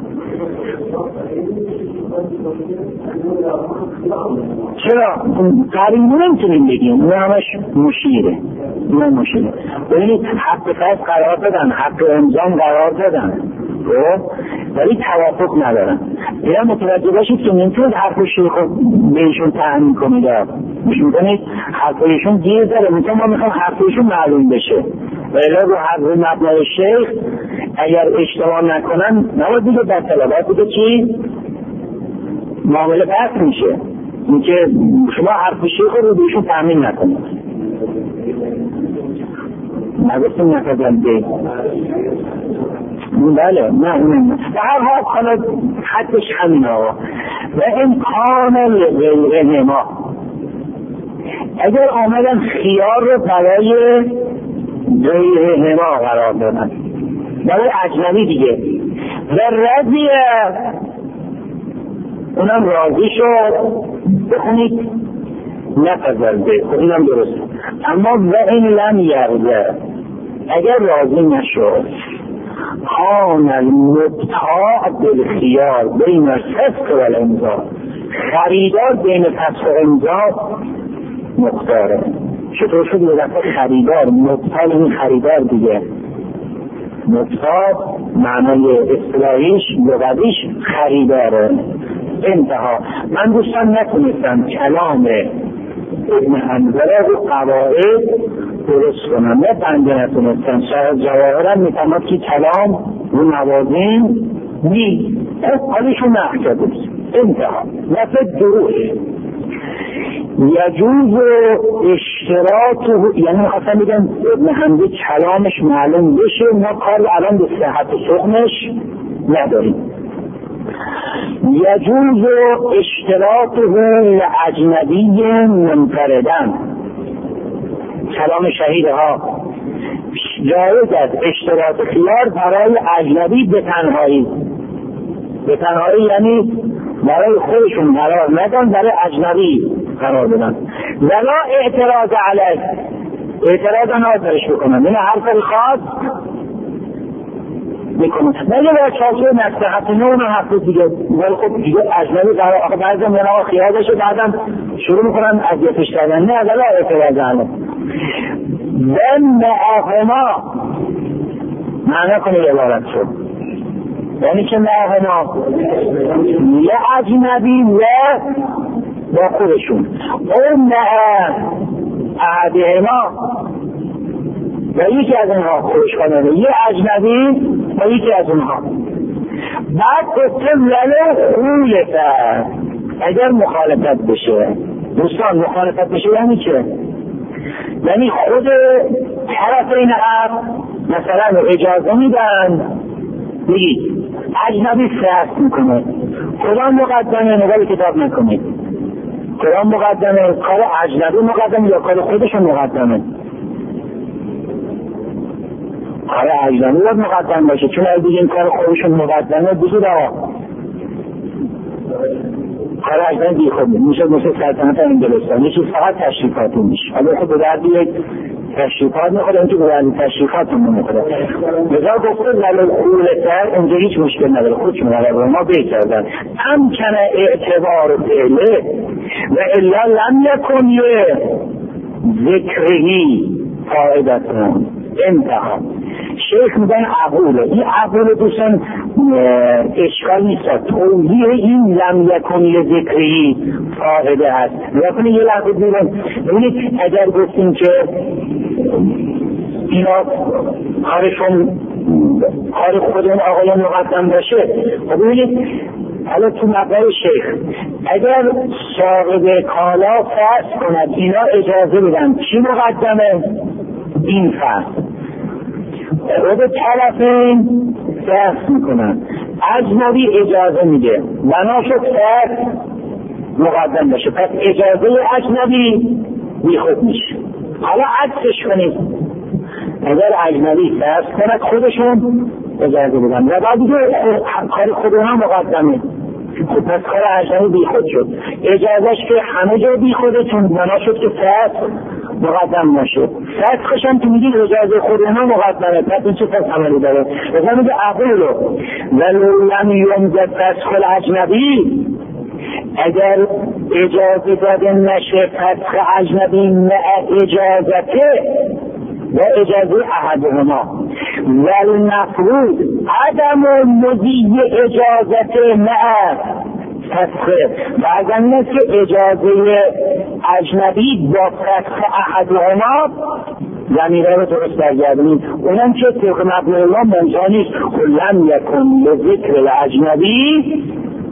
چرا؟ قرینه نمیتونیم بگیم، اون همش مشیره. ببینید حق فرض قرار دادن، حق امضام قرار دادن، ولی توافق ندارن. اینا متوجه باشید که نمیتونید حرف شیخ بهشون تأمین کنید، میکنید حرفشون گیر داره. مثلا ما میخوام حرفشون معلوم بشه و الا رو حرف مبنای شیخ اگر اشتباه نکنن نباید دیگه بطلا، باید دیگه چی؟ معامله بحث میشه. اینکه شما حرف شیخ رو بهشون تأمین نکنید. نگفتیم نفذن بید. بله نه به هر حال خالا حدش همین آقا. و امکان غیره ما، اگر آمدن خیار رو برای غیره ما قرار دادن، برای اجنبی دیگه، و رضیه اونم راضی شد، بخونید نپذرده، اینم درست. اما و این لم یرضه، اگر راضی نشد، کان المبتاع بالخیار بین الفسق والامضا، خریدار بین فسق و امضا مختاره. چطور شد یه دفعه خریدار؟ مبتاع این خریدار دیگه، مبتاع معنای اصطلاحیش لغویش خریداره. انتها. من دوستان نتونستم کلام ابن حنظله رو قواعد درست کنم، نه بنده نتونستم. شاید جواهرم میتونم که کلام رو موازین نیست، حالشون نحکده. انتها. نفت دروش یجوز اشتراط، یعنی خواستم بگم ابن حنظله کلامش معلوم بشه، ما کار الان به صحت سخنش نداریم. یجوز اشتراطه لأجنبی منفردن، کلام شهیدها، جایز است اشتراط خیار برای اجنبی به تنهایی. به تنهایی یعنی برای خودشون قرار ندن، برای اجنبی قرار بدن. ولا اعتراض علیه، اعتراض نازرش بکنن، این هر کاری خواست میکنن. نگه باید چاچه نصحت نون هفته دیگه، ولی خب دیگه اجنبی قرار، آخه بعضی هم یه نوع خیادشه، بعدم شروع میکنن اذیتش کردن. نه ولا اعتراض علیه. و معاهما معنی کنه عبارت شد، یعنی که معاهما یه اجنبی و با خودشون، اون احدهما و یکی از اونها خوش کنه، یه اجنبی و یکی از اونها. بعد گفته ولی خولفه، اگر مخالفت بشه. دوستان مخالفت بشه یعنی چه؟ یعنی خود طرفین حق مثلا اجازه میدن، بگید اجنبی سرست میکنه، کدام مقدمه؟ نگاه کتاب نکنید، کدام مقدمه؟ کار اجنبی مقدمه یا کار خودشون مقدمه؟ کار اجنبی باید مقدم باشه، چون اگه بگیم کار خودشون مقدمه بگید آقا کار اجنبی خود میشه مثل سلطنت انگلستان، یه چیز فقط تشریفاتی میشه. اگه خود به درد یک تشریفات میخواد، اینکه به درد تشریفات نمیخواد. بذار گفته ولو خولتر، اونجا هیچ مشکل نداره، خودشون نداره، ما بی کردن امکنه اعتبار فعله و الا لم یکن یه ذکرهی فایدتون. انتها. شیخ میگن عقوله. این عقوله دوستان اشکال نیست. توضیح این لم یکن لذکری فاقده هست. لیکن یه لحظه بیرون ببینید، اگر گفتیم که اینا کار خود اون آقایان مقدم باشه، ببینید حالا تو مقبره شیخ اگر صاحب کالا فرض کند اینا اجازه بدن، چی مقدمه؟ این فرض خود طرفین فرض میکنن، اجنبی اجازه میده، بنا شد فرض مقدم باشه، پس اجازه اجنبی بی خود میشه. حالا عکسش کنید، اگر اجنبی فرض کند خودشون اجازه بدن و بعد دیگه کار خودشون مقدمه، پس کار اجنبی بی خود شد. اجازهش که همه جا بی خوده، چون بنا شد که فرض مقدم نشد. فسخش هم که میگید اجازه خودشون مقدمه، پس این چه پس عملی داره؟ بزن میگه اقولو ولو لم یمزد فسخ الاجنبی، اگر اجازه داده نشه فسخ اجنبی نه اجازته و اجازه احدهما والمفروض عدم مضی اجازته نه فسخه، و اگر نیست که اجازه اجنبی با فسخ احدهما زمیره رو درست برگردونید، اونم که طبق مبنی الله ممتاز نیست. لم یکن لذکر الاجنبی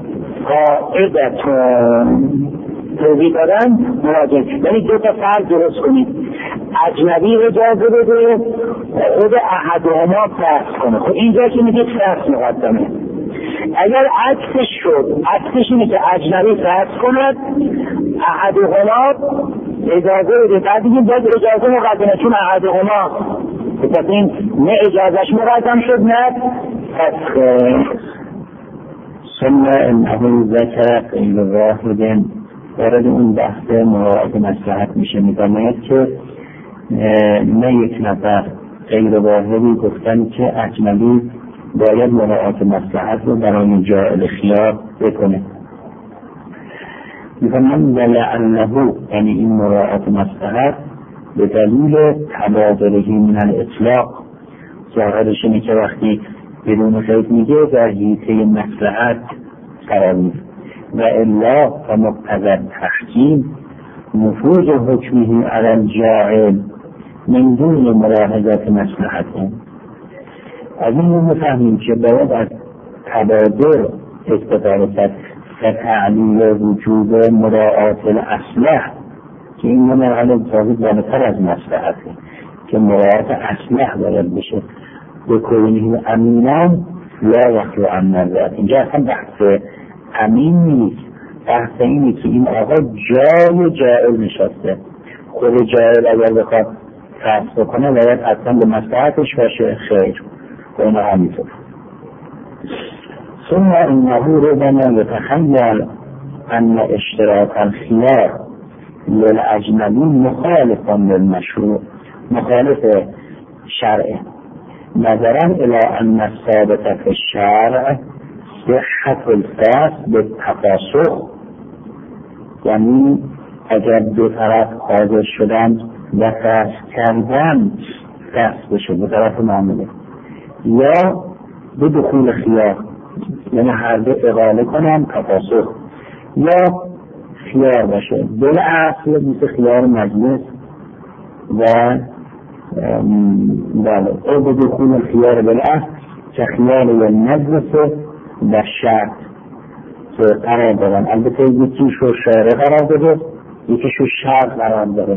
قاعدتون توضیح دادن مراجعه، یعنی دو تا فرض درست کنید، اجنبی اجازه بده، خود احدهما فرض کنه. خب اینجا که میگه فرض مقدمه، اگر عکسش شد، عکسش اینه که اجنبی فرض کند، احدهما اجازه بده، بعد دیگه باید اجازه مقدمه، چون احدهما پس این نه اجازهش مقدم شد نه فسخ. ثم انه ذکر غیر واحد، وارد اون بحث مراعات مصلحت میشه، میگه که نه یک نفر غیر واحدی گفتن که اجنبی باید مراعات مصلحت رو برای جائل خیار بکنه. میگم ولعله، یعنی این مراعات مصلحت به دلیل تبادلهی من الاطلاق، ظاهرش اینه که وقتی بدون خیلی میگه در حیطه مصلحت قرار میده، و الا فمقتضی تحکیم نفوذ حکمه علی الجاعل من دون ملاحظات مصلحته. از این مفهمیم که باید از تبادل استفاده کرد و تعلیل وجوب مراعات الاصلح، که این مرحله تازه بالاتر از مصلحته که مراعات اصلح باید بشه. به کونه امینان لا یخلو عن نظرت، اینجا اصلا بحث امین نیست، بحث اینه که این آقا جای جائل نشسته، خود جائل اگر بخواد فرض کنه باید اصلا به مصلحتش باشه. خیر و اینا همینطور. ثم انه ربما يتخيل ان اشتراك الخيار للاجنبي مخالف للمشروع، مخالف شرعه، نظرا الى ان الثابت في الشرع صحة الفسخ بالتفاسخ، یعنی اگر دو طرف حاضر شدن و فسخ کردن فسخ بشه دو طرف معامله، یا به دخول خیار، یعنی هر دو اقاله کنن تفاسخ، یا خیار باشه بالاصل مثل خیار مجلس و بله، او به دخول خیار بالاصل که خیار و مجلس و شرط که قرار دارن. البته یکیش رو شارع قرار داده، یکیش رو شرط قرار داده.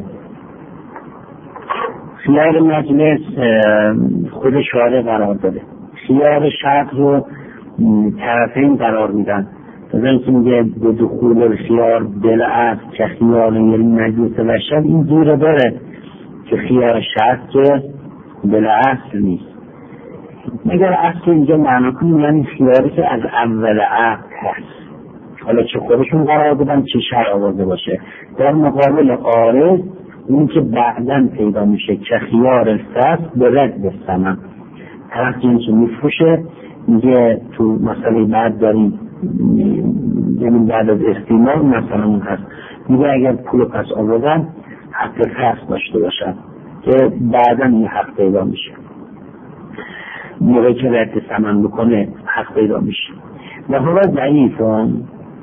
خیار مجلس خود شارع قرار داده، خیار شرط رو طرفین قرار میدن. مثلا که میگه به دخول خیار بالاصل که خیار مجلس و شرط، این زور داره که خیار شرط که بالاصل نیست. مگر اصل اینجا معنا کنیم یعنی خیاری که از اول عقد هست، حالا چه خودشون قرار بدن چه شرع آورده باشه، در مقابل عارض اون که بعداً پیدا میشه که خیار فسخ به رد ثمن، طرف جنسو میفروشه، میگه تو مسئله بعد داریم، یعنی بعد از استعمال مثلا اون هست، میگه اگر پول پس آوردن حق فسخ داشته باشن که بعداً این حق پیدا میشه. موقعی که رد ثمن بکنه حق پیدا میشه. و هو ضعیفون،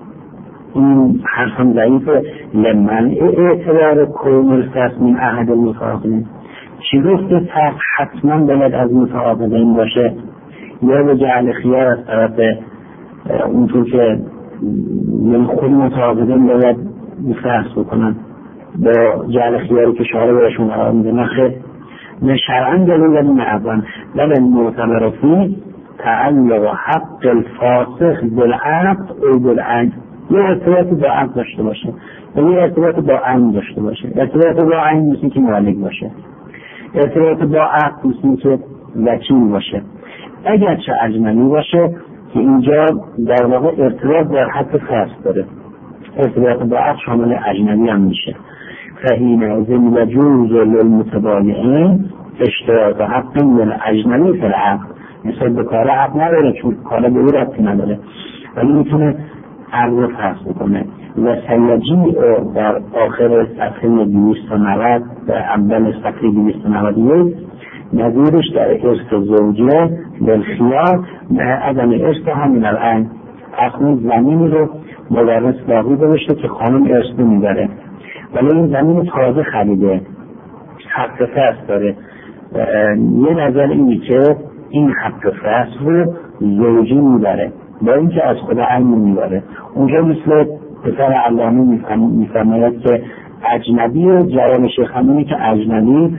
این حرفم ضعیفه. لمن اعتبار کون الفصل من احد المتعاقدین، چی گفته فرق حتما باید از متعاقدین باشه یا به جعل خیار از طرف اونطور که من خود متعاقدین باید فرق بکنن با جعل خیاری که شارع برشون قرار میده؟ نخیر، نه شرعا دلیل نه عقلا. بل المعتبر فی تعلق حق الفاسخ بالعقد او بالعین، یه ارتباط با عقد داشته باشه و یه ارتباط با عین داشته باشه. ارتباط با عین مثل که مالک باشه، ارتباط با عقد مثل که وکیل باشه. اگر چه اجنبی باشه که اینجا در واقع ارتباط در حد فاسد داره، ارتباط با عقد شامل اجنبی هم میشه. فهین ازن و جوز للمتبایعین اشتراط حق من اجنبی فی العقد، مثل به کار عقد نداره چون کار به او ربطی نداره، ولی میتونه عقد رو فاسد کنه. و سیجی در آخر صفحه 290 و اول صفحه 291 نظیرش در ارث زوجه بالخیار عدم ارث همین الان اصلا زمینی رو مدرس باقی داشته که خانم ارث نمیبره، ولی این زمین تازه خریده، حق فصل داره. یه نظر اینی که این حق فصل رو زوجی میبره با اینکه از خدا عین نمیبره. اونجا مثل پسر علامه میفرماید که اجنبی و جواب شیخ همینه که اجنبی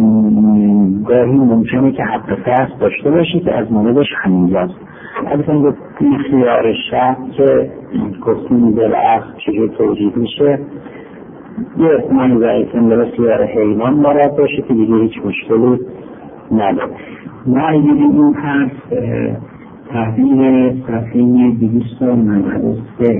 گاهی ممکنه که حق فصل داشته باشه که از موردش همینجاست. البته گفتیم خیار شرط که گفتیم بالعقد چجور توجیه میشه، یه احتمال ضعیفن برای خیار حیوان مارد باشه که دیگه هیچ مشکلی نداره. ما اگه این حرف تحلیل صفحه 293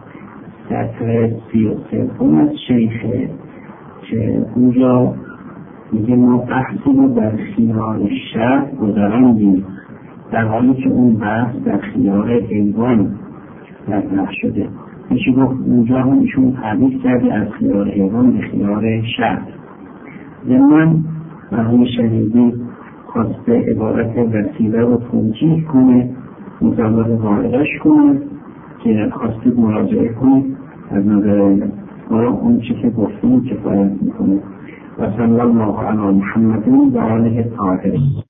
صفحه 33 از شیخه که اونجا میگه ما بحثی رو در خیار شرط گذراندیم در حالی که اون بحث در خیار حیوان مطرح شده. میشه گفت اونجا هم ایشون تبدیل کرده از خیار حیوان به خیار شرط. ضمن مرحوم شهیدی خواسته عبارت وسیله رو توجیه کنه، مطابق واردش کنه که خواسته مراجعه کنه. از نظر ما اون چی که گفتیم کفایت میکنه. و صلی الله علی محمد و آله الطاهرین.